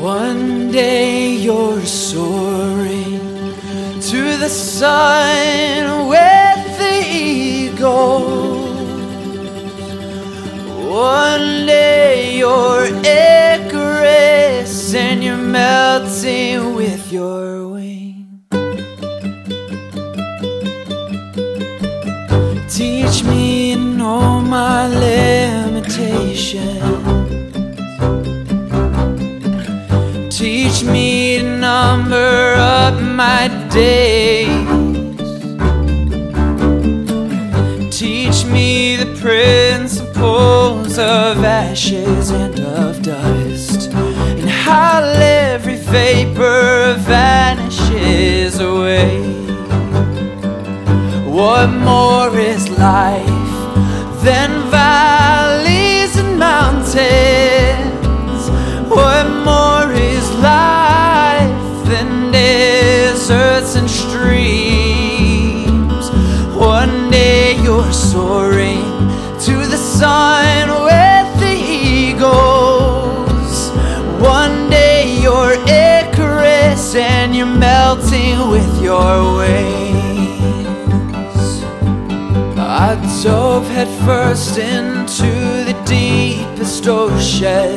One day you're soaring to the sun with the eagles. One day you're Icarus and you're melting with your wings. Teach me to know my limitations. Teach me to number up my days. Teach me the principles of ashes and of dust, and how every vapor vanishes away. What more is life than valleys and mountains? What more is life than deserts and streams? One day you're soaring to the sun with the eagles. One day you're Icarus and you're melting with your wings. I dove headfirst into the deepest ocean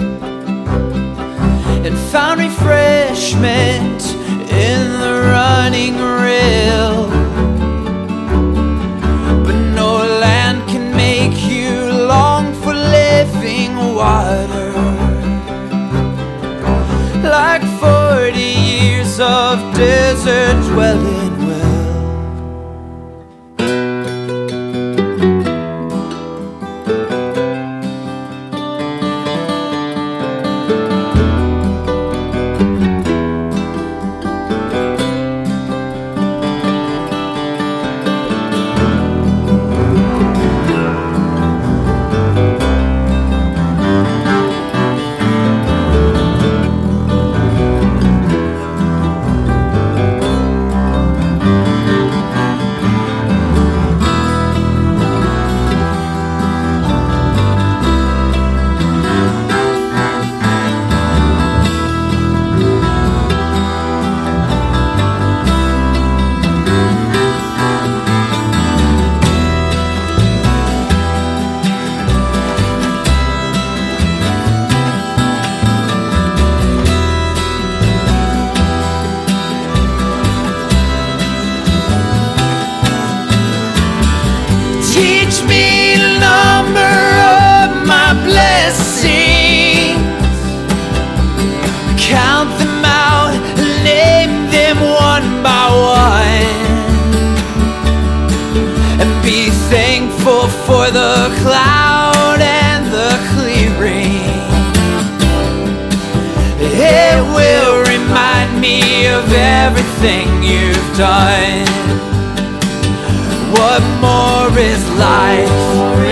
and found refreshment in the running rill. But no land can make you long for living water, like 40 years of desert dwelling well. Teach me to number up my blessings, count them out, name them one by one, and be thankful for the cloud and the clearing. It will remind me of everything you've done. What more is life